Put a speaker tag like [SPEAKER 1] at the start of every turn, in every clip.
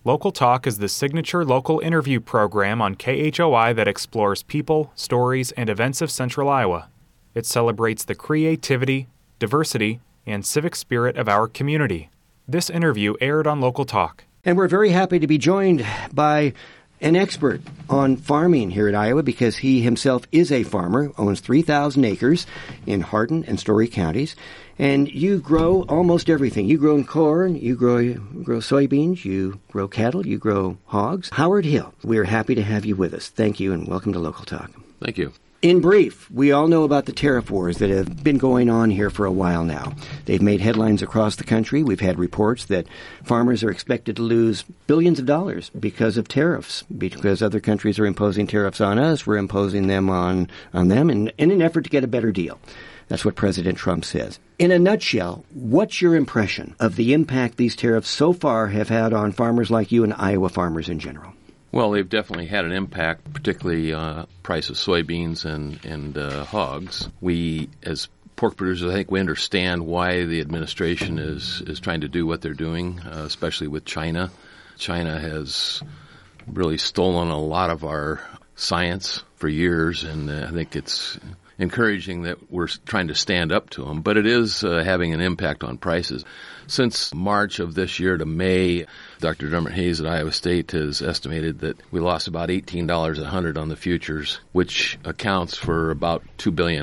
[SPEAKER 1] Local Talk is the signature local interview program on KHOI that explores people, stories, and events of Central Iowa. It celebrates the creativity, diversity, and civic spirit of our community. This interview aired on Local Talk.
[SPEAKER 2] And we're very happy to be joined by an expert on farming here at Iowa because he himself is a farmer, owns 3,000 acres in Hardin and Story counties, and you grow almost everything. You grow corn, you grow soybeans, you grow cattle, you grow hogs. Howard Hill, we are happy to have you with us. Thank you and welcome to Local Talk.
[SPEAKER 3] Thank you.
[SPEAKER 2] In brief, we all know about the tariff wars that have been going on here for a while now. They've made headlines across the country. We've had reports that farmers are expected to lose billions of dollars because of tariffs, because other countries are imposing tariffs on us. We're imposing them on them in an effort to get a better deal. That's what President Trump says. In a nutshell, what's your impression of the impact these tariffs so far have had on farmers like you and Iowa farmers in general?
[SPEAKER 3] Well, they've definitely had an impact, particularly price of soybeans and hogs. We, as pork producers, I think we understand why the administration is trying to do what they're doing, especially with China. China has really stolen a lot of our science for years, and I think it's encouraging that we're trying to stand up to them. But it is having an impact on prices. Since March of this year to May, Dr. Dermot Hayes at Iowa State has estimated that we lost about $18 a hundred on the futures, which accounts for about $2 billion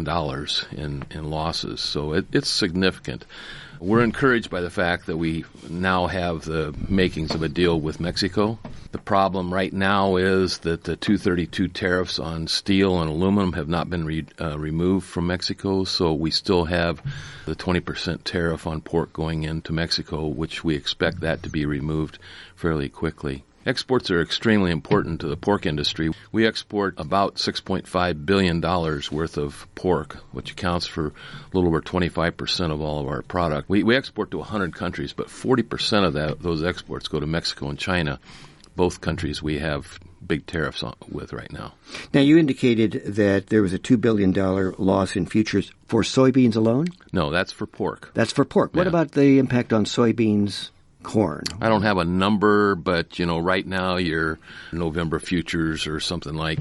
[SPEAKER 3] in losses. So it's significant. We're encouraged by the fact that we now have the makings of a deal with Mexico. The problem right now is that the 232 tariffs on steel and aluminum have not been removed from Mexico, so we still have the 20% tariff on pork going into Mexico, which we expect that to be removed fairly quickly. Exports are extremely important to the pork industry. We export about $6.5 billion worth of pork, which accounts for a little over 25% of all of our product. We export to 100 countries, but 40% of those exports go to Mexico and China. Both countries we have big tariffs with right now.
[SPEAKER 2] Now, you indicated that there was a $2 billion loss in futures for soybeans alone?
[SPEAKER 3] No, that's for pork.
[SPEAKER 2] That's for pork. Yeah. What about the impact on soybeans? Corn.
[SPEAKER 3] I don't have a number, but, right now your November futures are something like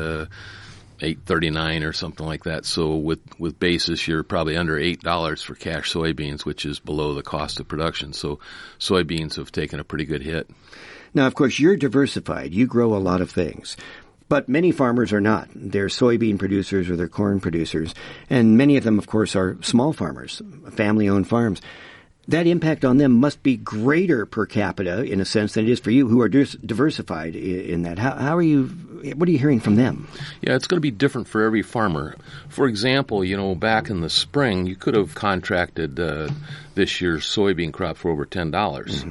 [SPEAKER 3] $8.39 or something like that. So with basis, you're probably under $8 for cash soybeans, which is below the cost of production. So soybeans have taken a pretty good hit.
[SPEAKER 2] Now, of course, you're diversified. You grow a lot of things. But many farmers are not. They're soybean producers or they're corn producers. And many of them, of course, are small farmers, family-owned farms. That impact on them must be greater per capita, in a sense, than it is for you, who are diversified in that. What are you hearing from them?
[SPEAKER 3] Yeah, it's going to be different for every farmer. For example, back in the spring, you could have contracted this year's soybean crop for over $10. Mm-hmm.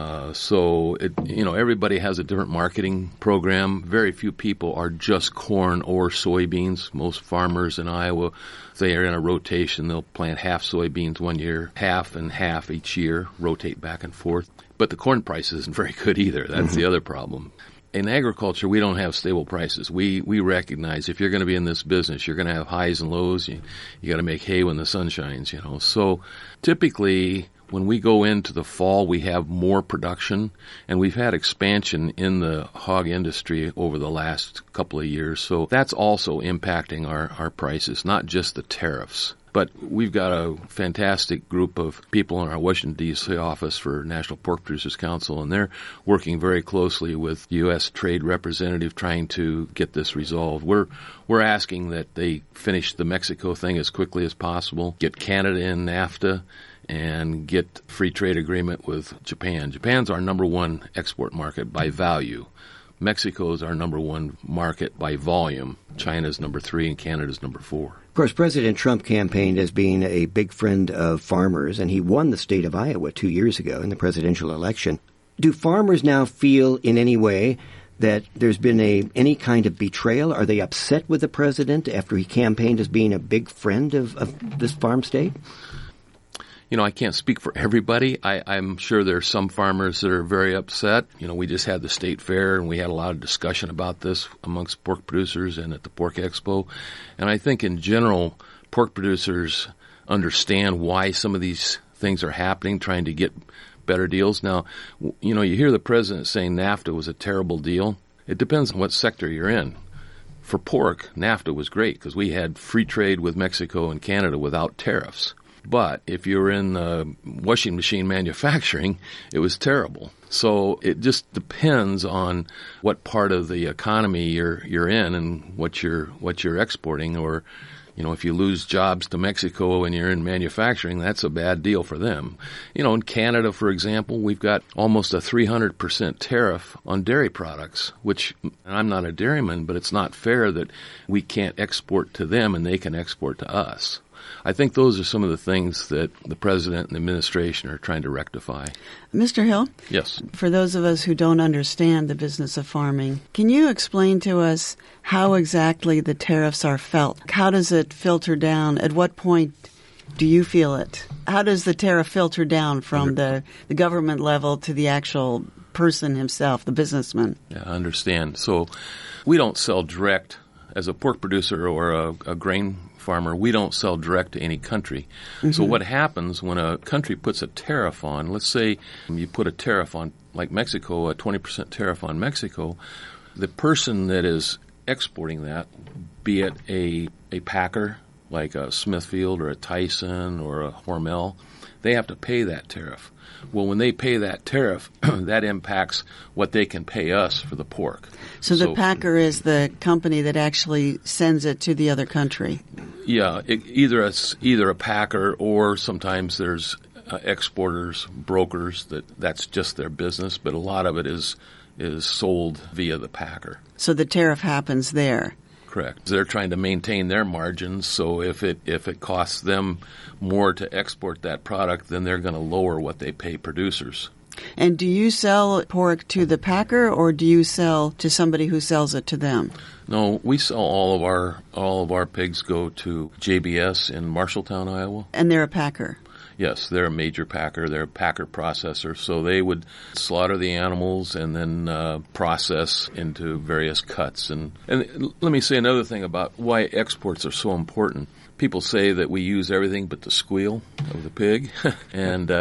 [SPEAKER 3] So everybody has a different marketing program. Very few people are just corn or soybeans. Most farmers in Iowa, they are in a rotation. They'll plant half soybeans one year, half and half each year, rotate back and forth. But the corn price isn't very good either. That's the other problem. In agriculture, we don't have stable prices. We recognize if you're going to be in this business, you're going to have highs and lows. You got to make hay when the sun shines, So typically, when we go into the fall, we have more production, and we've had expansion in the hog industry over the last couple of years. So that's also impacting our prices, not just the tariffs. But we've got a fantastic group of people in our Washington, D.C. office for National Pork Producers Council, and they're working very closely with the U.S. Trade Representative trying to get this resolved. We're asking that they finish the Mexico thing as quickly as possible, get Canada in NAFTA, and get free trade agreement with Japan. Japan's our number one export market by value. Mexico is our number one market by volume. China's number 3 and Canada's number 4.
[SPEAKER 2] Of course, President Trump campaigned as being a big friend of farmers, and he won the state of Iowa 2 years ago in the presidential election. Do farmers now feel in any way that there's been any kind of betrayal? Are they upset with the president after he campaigned as being a big friend of this farm state?
[SPEAKER 3] I can't speak for everybody. I'm sure there are some farmers that are very upset. We just had the state fair, and we had a lot of discussion about this amongst pork producers and at the Pork Expo. And I think in general, pork producers understand why some of these things are happening, trying to get better deals. Now, you know, you hear the president saying NAFTA was a terrible deal. It depends on what sector you're in. For pork, NAFTA was great because we had free trade with Mexico and Canada without tariffs. But if you were in washing machine manufacturing, it was terrible. So it just depends on what part of the economy you're in and what you're exporting. Or, you know, if you lose jobs to Mexico and you're in manufacturing, that's a bad deal for them. You know, in Canada, for example, we've got almost a 300% tariff on dairy products, which, and I'm not a dairyman, but it's not fair that we can't export to them and they can export to us. I think those are some of the things that the president and the administration are trying to rectify.
[SPEAKER 4] Mr. Hill?
[SPEAKER 3] Yes.
[SPEAKER 4] For those of us who don't understand the business of farming, can you explain to us how exactly the tariffs are felt? How does it filter down? At what point do you feel it? How does the tariff filter down from the government level to the actual person himself, the businessman?
[SPEAKER 3] Yeah, I understand. So we don't sell direct as a pork producer or a grain farmer. We don't sell direct to any country. Mm-hmm. So what happens when a country puts a tariff on, let's say you put a tariff on, like Mexico, a 20% tariff on Mexico, the person that is exporting that, be it a packer like a Smithfield or a Tyson or a Hormel, they have to pay that tariff. Well, when they pay that tariff, that impacts what they can pay us for the pork.
[SPEAKER 4] So the packer is the company that actually sends it to the other country?
[SPEAKER 3] Yeah, either a packer or sometimes there's exporters, brokers, that's just their business, but a lot of it is sold via the packer.
[SPEAKER 4] So the tariff happens there?
[SPEAKER 3] Correct. They're trying to maintain their margins, so if it costs them more to export that product, then they're going to lower what they pay producers.
[SPEAKER 4] And do you sell pork to the packer, or do you sell to somebody who sells it to them?
[SPEAKER 3] No, we sell all of our pigs go to JBS in Marshalltown, Iowa.
[SPEAKER 4] And they're a packer?
[SPEAKER 3] Yes, they're a major packer. They're a packer processor. So they would slaughter the animals and then process into various cuts. And let me say another thing about why exports are so important. People say that we use everything but the squeal of the pig, and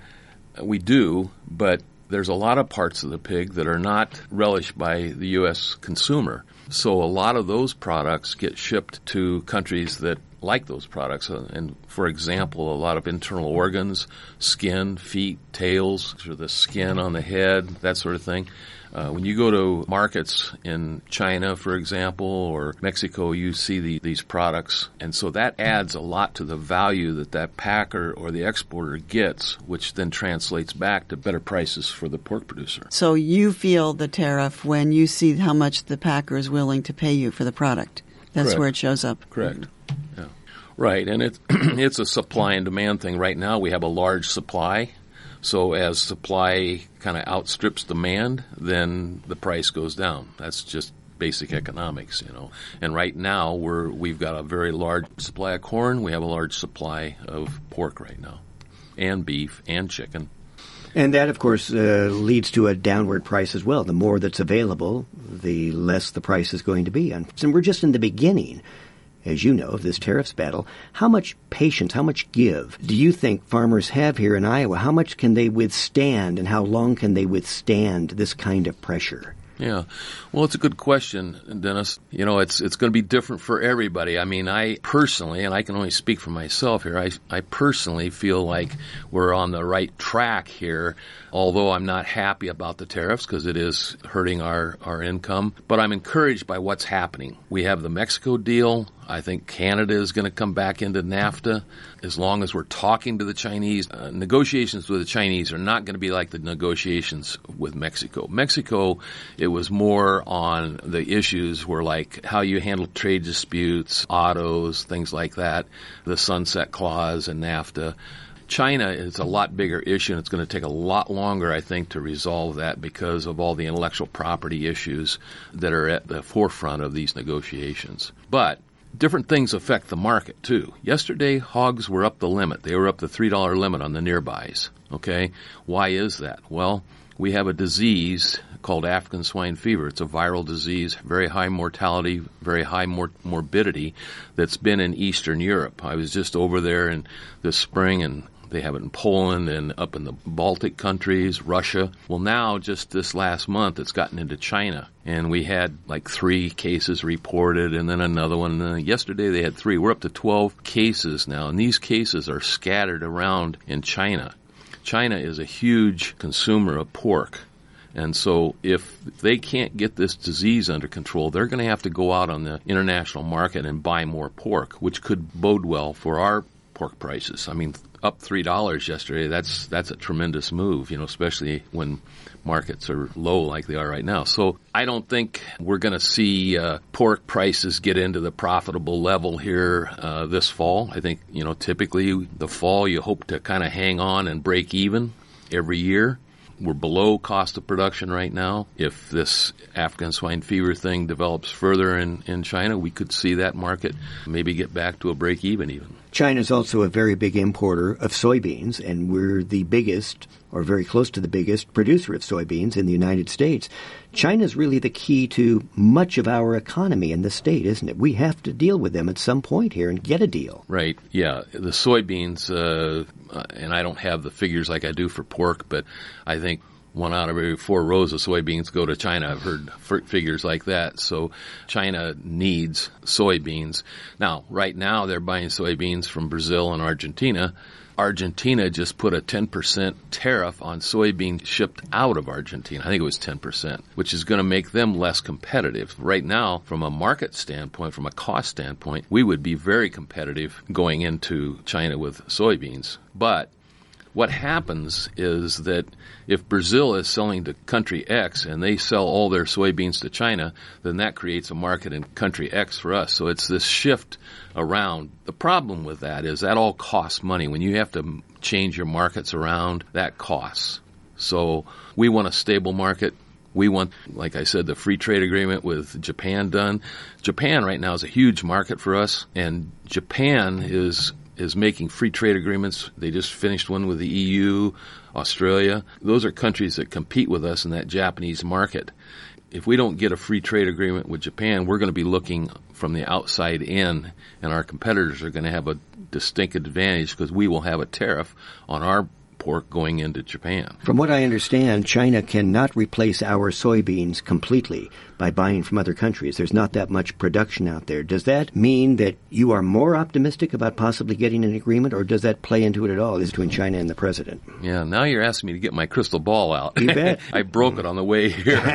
[SPEAKER 3] we do, but there's a lot of parts of the pig that are not relished by the U.S. consumer. So a lot of those products get shipped to countries that like those products. And for example, a lot of internal organs, skin, feet, tails, or the skin on the head, that sort of thing. When you go to markets in China, for example, or Mexico, you see these products. And so that adds a lot to the value that packer or the exporter gets, which then translates back to better prices for the pork producer.
[SPEAKER 4] So you feel the tariff when you see how much the packer is willing to pay you for the product. That's
[SPEAKER 3] Correct.
[SPEAKER 4] Where it shows up.
[SPEAKER 3] Correct. Yeah. Right. And it's a supply and demand thing. Right now we have a large supply. So as supply kind of outstrips demand, then the price goes down. That's just basic economics, you know. And right now we've got a very large supply of corn. We have a large supply of pork right now, and beef and chicken.
[SPEAKER 2] And that, of course, leads to a downward price as well. The more that's available, the less the price is going to be. And we're just in the beginning, as you know, of this tariffs battle. How much patience, how much give do you think farmers have here in Iowa? How much can they withstand, and how long can they withstand this kind of pressure?
[SPEAKER 3] Yeah. Well, it's a good question, Dennis. You know, it's going to be different for everybody. I mean, I personally, and I can only speak for myself here, I personally feel like we're on the right track here, although I'm not happy about the tariffs because it is hurting our income. But I'm encouraged by what's happening. We have the Mexico deal. I think Canada is going to come back into NAFTA as long as we're talking to the Chinese. Negotiations with the Chinese are not going to be like the negotiations with Mexico. Mexico, it was more on the issues were like how you handle trade disputes, autos, things like that, the sunset clause and NAFTA. China is a lot bigger issue, and it's going to take a lot longer, I think, to resolve that because of all the intellectual property issues that are at the forefront of these negotiations. But different things affect the market, too. Yesterday, hogs were up the limit. They were up the $3 limit on the nearbys. Okay? Why is that? Well, we have a disease called African swine fever. It's a viral disease, very high mortality, very high morbidity that's been in Eastern Europe. I was just over there in this spring, and They have it in Poland and up in the Baltic countries, Russia. Well, now, just this last month, it's gotten into China. And we had like 3 cases reported and then another one. And yesterday they had 3. We're up to 12 cases now. And these cases are scattered around in China. China is a huge consumer of pork. And so if they can't get this disease under control, they're going to have to go out on the international market and buy more pork, which could bode well for our pork prices. I mean, up $3 yesterday, that's a tremendous move, especially when markets are low like they are right now. So I don't think we're going to see pork prices get into the profitable level here this fall. I think, typically the fall you hope to kind of hang on and break even every year. We're below cost of production right now. If this African swine fever thing develops further in China, we could see that market maybe get back to a break even.
[SPEAKER 2] China's also a very big importer of soybeans, and we're the biggest, or very close to the biggest, producer of soybeans in the United States. China's really the key to much of our economy in the state, isn't it? We have to deal with them at some point here and get a deal.
[SPEAKER 3] Right, yeah. The soybeans, and I don't have the figures like I do for pork, but I think 1 out of every 4 rows of soybeans go to China. I've heard figures like that. So China needs soybeans. Now, right now, they're buying soybeans from Brazil and Argentina. Argentina just put a 10% tariff on soybeans shipped out of Argentina. I think it was 10%, which is going to make them less competitive. Right now, from a market standpoint, from a cost standpoint, we would be very competitive going into China with soybeans. But what happens is that if Brazil is selling to country X and they sell all their soybeans to China, then that creates a market in country X for us. So it's this shift around. The problem with that is that all costs money. When you have to change your markets around, that costs. So we want a stable market. We want, like I said, the free trade agreement with Japan done. Japan right now is a huge market for us, and Japan is making free trade agreements. They just finished one with the EU, Australia. Those are countries that compete with us in that Japanese market. If we don't get a free trade agreement with Japan, we're going to be looking from the outside in, and our competitors are going to have a distinct advantage because we will have a tariff on our pork going into Japan.
[SPEAKER 2] From what I understand, China cannot replace our soybeans completely by buying from other countries. There's not that much production out there. Does that mean that you are more optimistic about possibly getting an agreement, or does that play into it at all? Is it between China and the president?
[SPEAKER 3] Yeah, now you're asking me to get my crystal ball out.
[SPEAKER 2] You bet.
[SPEAKER 3] I broke it on the way here.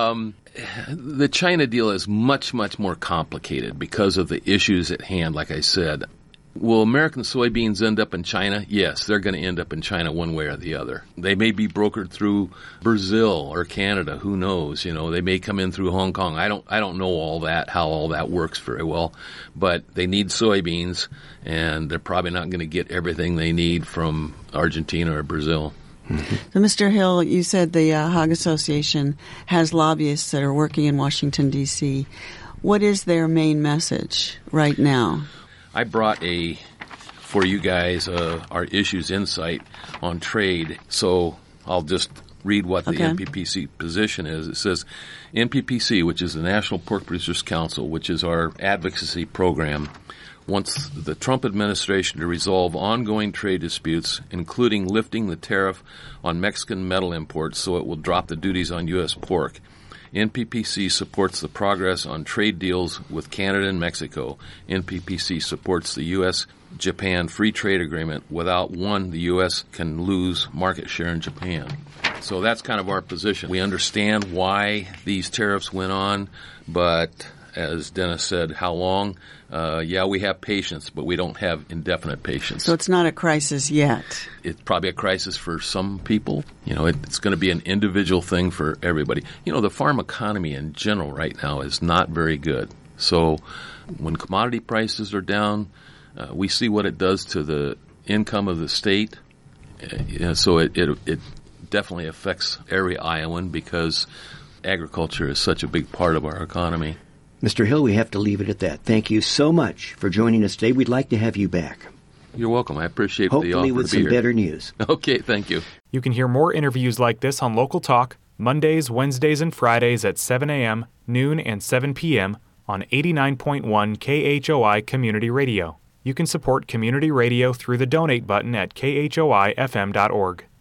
[SPEAKER 3] The China deal is much, much more complicated because of the issues at hand, like I said. Will American soybeans end up in China? Yes, they're going to end up in China one way or the other. They may be brokered through Brazil or Canada. Who knows? They may come in through Hong Kong. I don't know all that, how all that works very well. But they need soybeans, and they're probably not going to get everything they need from Argentina or Brazil.
[SPEAKER 4] So, Mr. Hill, you said the Hog Association has lobbyists that are working in Washington, D.C. What is their main message right now?
[SPEAKER 3] I brought for you guys our Issues Insight on trade, so I'll just read what the NPPC position is. It says, NPPC, which is the National Pork Producers Council, which is our advocacy program, wants the Trump administration to resolve ongoing trade disputes, including lifting the tariff on Mexican metal imports so it will drop the duties on U.S. pork. NPPC supports the progress on trade deals with Canada and Mexico. NPPC supports the U.S.-Japan free trade agreement. Without one, the U.S. can lose market share in Japan. So that's kind of our position. We understand why these tariffs went on, but as Dennis said, how long? We have patience, but we don't have indefinite patience.
[SPEAKER 4] So it's not a crisis yet.
[SPEAKER 3] It's probably a crisis for some people. It's going to be an individual thing for everybody. The farm economy in general right now is not very good. So when commodity prices are down, we see what it does to the income of the state. So it definitely affects every Iowan because agriculture is such a big part of our economy.
[SPEAKER 2] Mr. Hill, we have to leave it at that. Thank you so much for joining us today. We'd like to have you back.
[SPEAKER 3] You're welcome. I appreciate the offer to be here.
[SPEAKER 2] Hopefully with some better news.
[SPEAKER 3] Okay, thank you.
[SPEAKER 1] You can hear more interviews like this on Local Talk, Mondays, Wednesdays, and Fridays at 7 a.m., noon, and 7 p.m. on 89.1 KHOI Community Radio. You can support community radio through the donate button at khoifm.org.